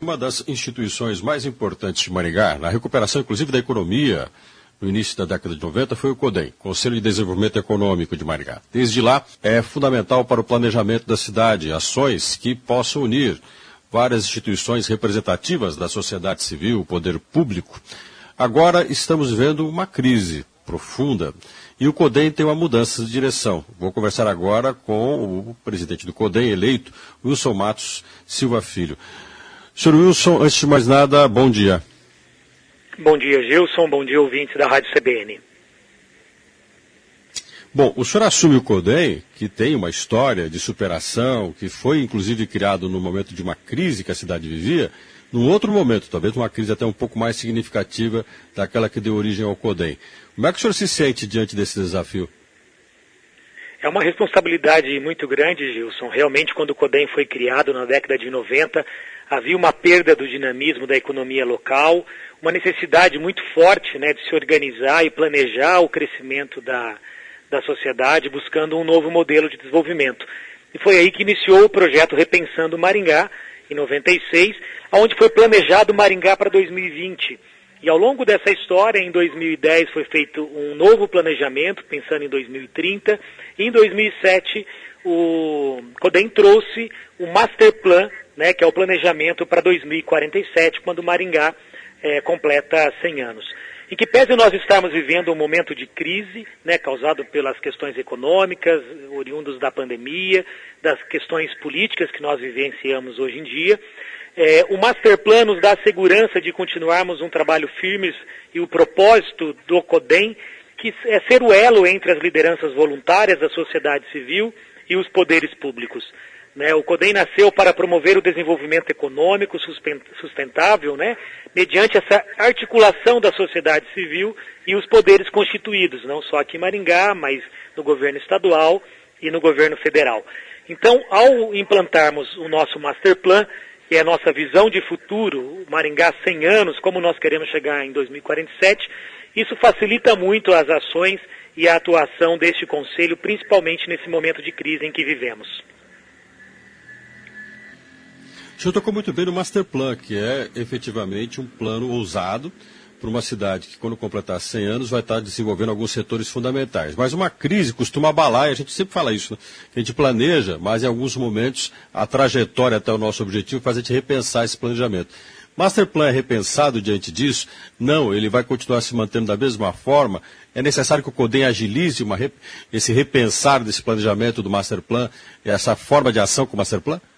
uma das instituições mais importantes de Maringá, na recuperação inclusive da economia, no início da década de 90, foi o CODEM, Conselho de Desenvolvimento Econômico de Maringá. Desde lá, é fundamental para o planejamento da cidade, ações que possam unir várias instituições representativas da sociedade civil, o poder público. Agora estamos vivendo uma crise profunda e o CODEM tem uma mudança de direção. Vou conversar agora com o presidente do CODEM eleito, Wilson Matos Silva Filho. Senhor Wilson, antes de mais nada, bom dia. Bom dia, Gilson. Bom dia, ouvintes da Rádio CBN. Bom, o senhor assume o CODEM, que tem uma história de superação, que foi inclusive criado no momento de uma crise que a cidade vivia, num outro momento, talvez uma crise até um pouco mais significativa daquela que deu origem ao CODEM. Como é que o senhor se sente diante desse desafio? É uma responsabilidade muito grande, Gilson. Realmente, quando o CODEM foi criado na década de 90, havia uma perda do dinamismo da economia local, uma necessidade muito forte, né, de se organizar e planejar o crescimento da sociedade, buscando um novo modelo de desenvolvimento. E foi aí que iniciou o projeto Repensando Maringá, em 96, onde foi planejado Maringá para 2020. E ao longo dessa história, em 2010 foi feito um novo planejamento, pensando em 2030, e em 2007 o CODEM trouxe o Master Plan, né, que é o planejamento para 2047, quando Maringá completa 100 anos. Em que pese nós estarmos vivendo um momento de crise, né, causado pelas questões econômicas, oriundos da pandemia, das questões políticas que nós vivenciamos hoje em dia, o Master Plan nos dá a segurança de continuarmos um trabalho firme e o propósito do CODEM, que é ser o elo entre as lideranças voluntárias da sociedade civil e os poderes públicos. O CODEM nasceu para promover o desenvolvimento econômico sustentável, né, mediante essa articulação da sociedade civil e os poderes constituídos, não só aqui em Maringá, mas no governo estadual e no governo federal. Então, ao implantarmos o nosso Master Plan, que é a nossa visão de futuro, o Maringá 100 anos, como nós queremos chegar em 2047, isso facilita muito as ações e a atuação deste Conselho, principalmente nesse momento de crise em que vivemos. O senhor tocou muito bem no Master Plan, que é efetivamente um plano ousado para uma cidade que, quando completar 100 anos, vai estar desenvolvendo alguns setores fundamentais. Mas uma crise costuma abalar, e a gente sempre fala isso, né? A gente planeja, mas em alguns momentos a trajetória até o nosso objetivo faz a gente repensar esse planejamento. Master Plan é repensado diante disso? Não, ele vai continuar se mantendo da mesma forma. É necessário que o CODEM agilize esse repensar desse planejamento do Master Plan, essa forma de ação com o Master Plan?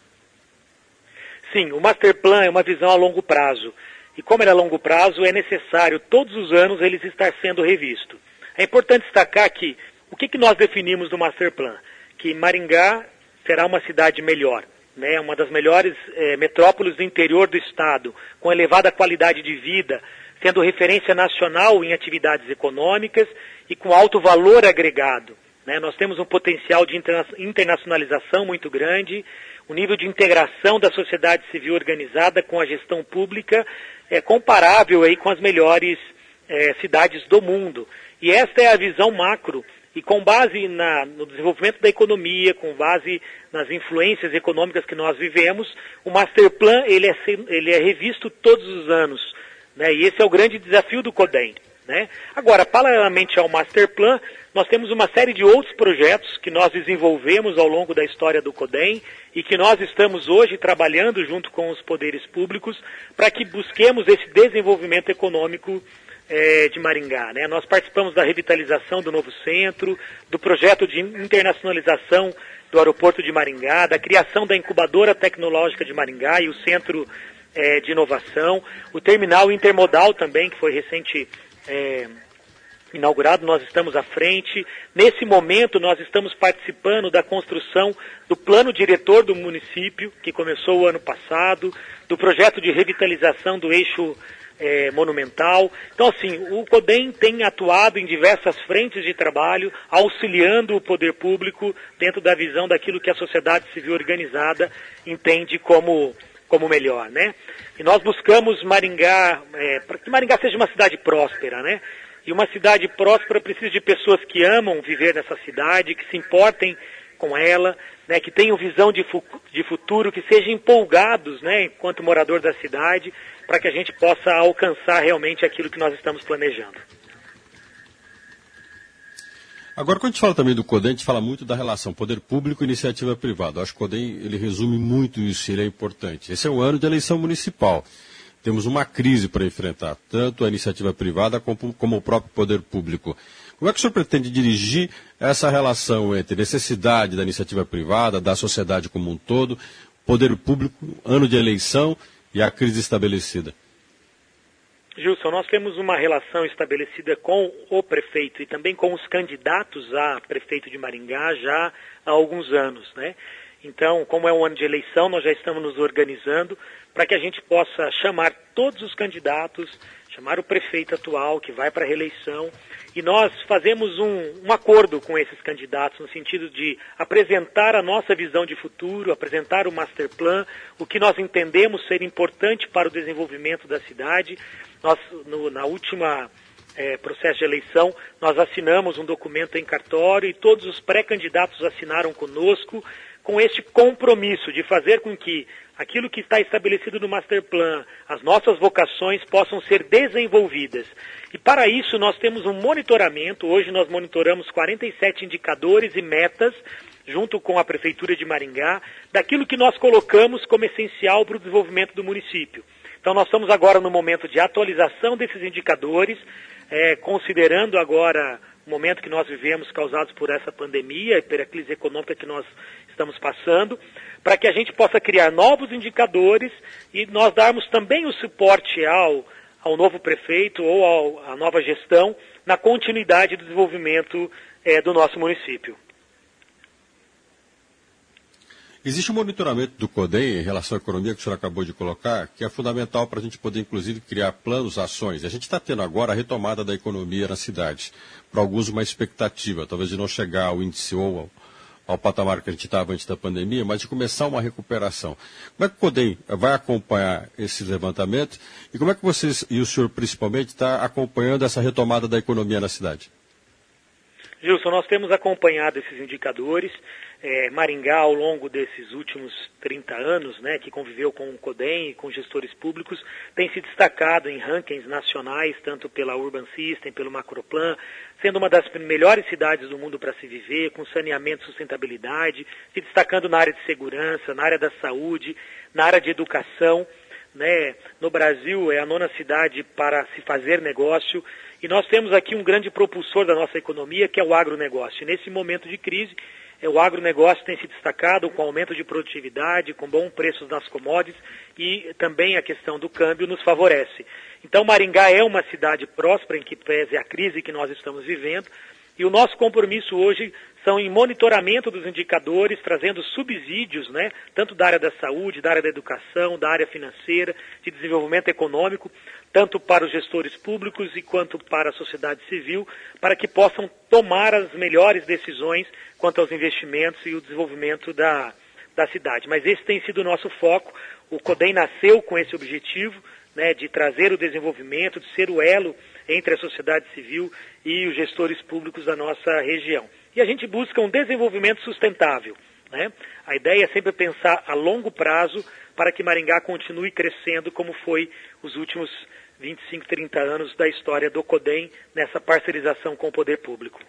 Sim, o Master Plan é uma visão a longo prazo. E como ele é a longo prazo, é necessário, todos os anos, ele estar sendo revisto. É importante destacar que, o que nós definimos do Master Plan? Que Maringá será uma cidade melhor, né? Uma das melhores metrópoles do interior do estado, com elevada qualidade de vida, sendo referência nacional em atividades econômicas e com alto valor agregado, né? Nós temos um potencial de internacionalização muito grande, o nível de integração da sociedade civil organizada com a gestão pública é comparável aí com as melhores cidades do mundo. E esta é a visão macro, e com base no desenvolvimento da economia, com base nas influências econômicas que nós vivemos, o Master Plan ele é revisto todos os anos, né? E esse é o grande desafio do CODEM, né? Agora, paralelamente ao Master Plan, nós temos uma série de outros projetos que nós desenvolvemos ao longo da história do CODEM e que nós estamos hoje trabalhando junto com os poderes públicos para que busquemos esse desenvolvimento econômico de Maringá, né? Nós participamos da revitalização do novo centro, do projeto de internacionalização do aeroporto de Maringá, da criação da incubadora tecnológica de Maringá e o centro de inovação, o terminal intermodal também, que foi recente inaugurado, nós estamos à frente. Nesse momento, nós estamos participando da construção do plano diretor do município, que começou o ano passado, do projeto de revitalização do eixo monumental. Então, assim, o CODEM tem atuado em diversas frentes de trabalho, auxiliando o poder público dentro da visão daquilo que a sociedade civil organizada entende como melhor, né? E nós buscamos Maringá, para que Maringá seja uma cidade próspera, né? E uma cidade próspera precisa de pessoas que amam viver nessa cidade, que se importem com ela, né, que tenham visão de futuro, que sejam empolgados, né, enquanto morador da cidade, para que a gente possa alcançar realmente aquilo que nós estamos planejando. Agora, quando a gente fala também do CODEM, a gente fala muito da relação poder público e iniciativa privada. Eu acho que o CODEM ele resume muito isso, ele é importante. Esse é um ano de eleição municipal. Temos uma crise para enfrentar, tanto a iniciativa privada como o próprio poder público. Como é que o senhor pretende dirigir essa relação entre necessidade da iniciativa privada, da sociedade como um todo, poder público, ano de eleição e a crise estabelecida? Gilson, nós temos uma relação estabelecida com o prefeito e também com os candidatos a prefeito de Maringá já há alguns anos, né? Então, como é um ano de eleição, nós já estamos nos organizando para que a gente possa chamar todos os candidatos, chamar o prefeito atual que vai para a reeleição, e nós fazemos um acordo com esses candidatos no sentido de apresentar a nossa visão de futuro, apresentar o master plan, o que nós entendemos ser importante para o desenvolvimento da cidade. Nós, na última processo de eleição, nós assinamos um documento em cartório e todos os pré-candidatos assinaram conosco com este compromisso de fazer com que aquilo que está estabelecido no Master Plan, as nossas vocações possam ser desenvolvidas. E para isso nós temos um monitoramento, hoje nós monitoramos 47 indicadores e metas, junto com a Prefeitura de Maringá, daquilo que nós colocamos como essencial para o desenvolvimento do município. Então nós estamos agora no momento de atualização desses indicadores, considerando agora o momento que nós vivemos causados por essa pandemia e pela crise econômica que nós estamos passando, para que a gente possa criar novos indicadores e nós darmos também o suporte ao novo prefeito ou à nova gestão na continuidade do desenvolvimento do nosso município. Existe um monitoramento do CODEM em relação à economia que o senhor acabou de colocar, que é fundamental para a gente poder, inclusive, criar planos, ações. A gente está tendo agora a retomada da economia na cidade. Para alguns, uma expectativa, talvez de não chegar ao índice ou ao patamar que a gente estava antes da pandemia, mas de começar uma recuperação. Como é que o CODEM vai acompanhar esse levantamento e como é que vocês, e o senhor principalmente, está acompanhando essa retomada da economia na cidade? Gilson, nós temos acompanhado esses indicadores. Maringá, ao longo desses últimos 30 anos, né, que conviveu com o CODEM e com gestores públicos, tem se destacado em rankings nacionais, tanto pela Urban System, pelo Macroplan, sendo uma das melhores cidades do mundo para se viver, com saneamento e sustentabilidade, se destacando na área de segurança, na área da saúde, na área de educação. Né? No Brasil, é a 9ª cidade para se fazer negócio, e nós temos aqui um grande propulsor da nossa economia, que é o agronegócio. E nesse momento de crise, o agronegócio tem se destacado com aumento de produtividade, com bons preços nas commodities, e também a questão do câmbio nos favorece. Então, Maringá é uma cidade próspera, em que pese a crise que nós estamos vivendo, e o nosso compromisso hoje são em monitoramento dos indicadores, trazendo subsídios, né, tanto da área da saúde, da área da educação, da área financeira, de desenvolvimento econômico, tanto para os gestores públicos e quanto para a sociedade civil, para que possam tomar as melhores decisões quanto aos investimentos e o desenvolvimento da cidade. Mas esse tem sido o nosso foco. O CODEM nasceu com esse objetivo, né, de trazer o desenvolvimento, de ser o elo entre a sociedade civil e os gestores públicos da nossa região. E a gente busca um desenvolvimento sustentável, né? A ideia é sempre pensar a longo prazo para que Maringá continue crescendo como foi os últimos 25, 30 anos da história do CODEM nessa parcerização com o poder público.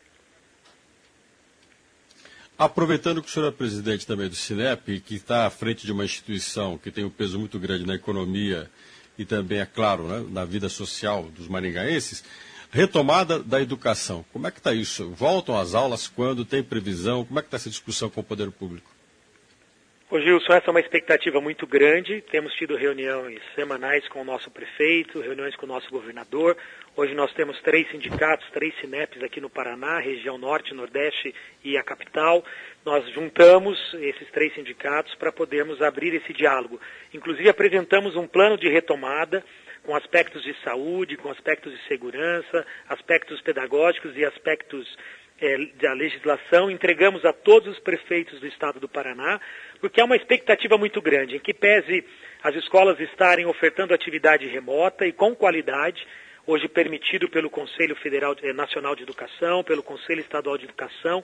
Aproveitando que o senhor é presidente também do Cinep, que está à frente de uma instituição que tem um peso muito grande na economia e também, é claro, né, na vida social dos maringaenses, retomada da educação. Como é que está isso? Voltam às aulas quando? Tem previsão? Como é que está essa discussão com o poder público? Ô Gilson, essa é uma expectativa muito grande. Temos tido reuniões semanais com o nosso prefeito, reuniões com o nosso governador. Hoje nós temos 3 sindicatos, 3 Cineps aqui no Paraná, região norte, nordeste e a capital. Nós juntamos esses 3 sindicatos para podermos abrir esse diálogo. Inclusive apresentamos um plano de retomada com aspectos de saúde, com aspectos de segurança, aspectos pedagógicos e aspectos da legislação. Entregamos a todos os prefeitos do estado do Paraná, porque há uma expectativa muito grande, em que pese as escolas estarem ofertando atividade remota e com qualidade, hoje permitido pelo Conselho Nacional de Educação, pelo Conselho Estadual de Educação,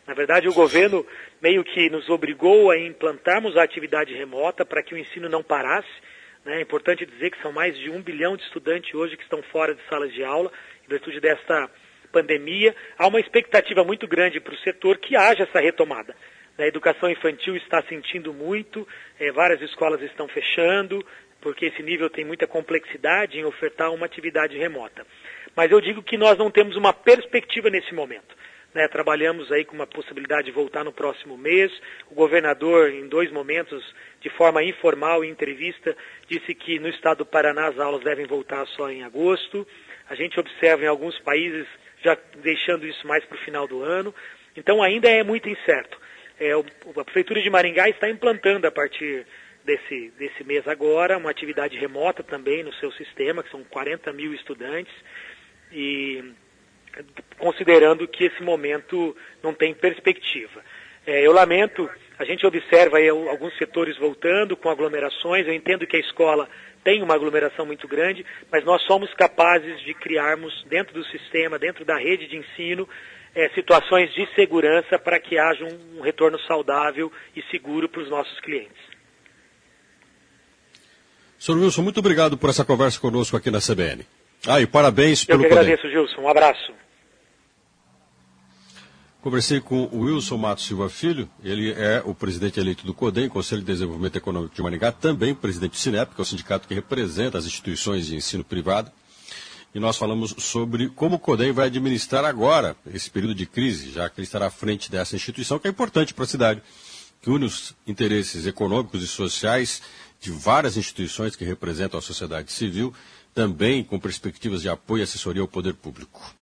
Na verdade, o governo meio que nos obrigou a implantarmos a atividade remota para que o ensino não parasse. É importante dizer que são mais de 1 bilhão de estudantes hoje que estão fora de salas de aula, em virtude desta pandemia. Há uma expectativa muito grande para o setor que haja essa retomada. A educação infantil está sentindo muito, várias escolas estão fechando, porque esse nível tem muita complexidade em ofertar uma atividade remota. Mas eu digo que nós não temos uma perspectiva nesse momento. Trabalhamos aí com uma possibilidade de voltar no próximo mês. O governador, em 2 momentos, de forma informal, em entrevista, disse que no estado do Paraná as aulas devem voltar só em agosto. A gente observa em alguns países já deixando isso mais para o final do ano. Então ainda é muito incerto. A Prefeitura de Maringá está implantando a partir desse mês agora uma atividade remota também no seu sistema, que são 40 mil estudantes, e considerando que esse momento não tem perspectiva. Eu lamento, a gente observa aí alguns setores voltando com aglomerações. Eu entendo que a escola tem uma aglomeração muito grande, mas nós somos capazes de criarmos dentro do sistema, dentro da rede de ensino, situações de segurança para que haja um retorno saudável e seguro para os nossos clientes. Sr. Wilson, muito obrigado por essa conversa conosco aqui na CBN. E parabéns pelo CODEM. Eu que agradeço, Gilson. Um abraço. Conversei com o Wilson Matos Silva Filho, ele é o presidente eleito do CODEM, Conselho de Desenvolvimento Econômico de Maringá, também presidente do Sinep, que é o sindicato que representa as instituições de ensino privado. E nós falamos sobre como o CODEM vai administrar agora esse período de crise, já que ele estará à frente dessa instituição, que é importante para a cidade, que une os interesses econômicos e sociais de várias instituições que representam a sociedade civil, também com perspectivas de apoio e assessoria ao poder público.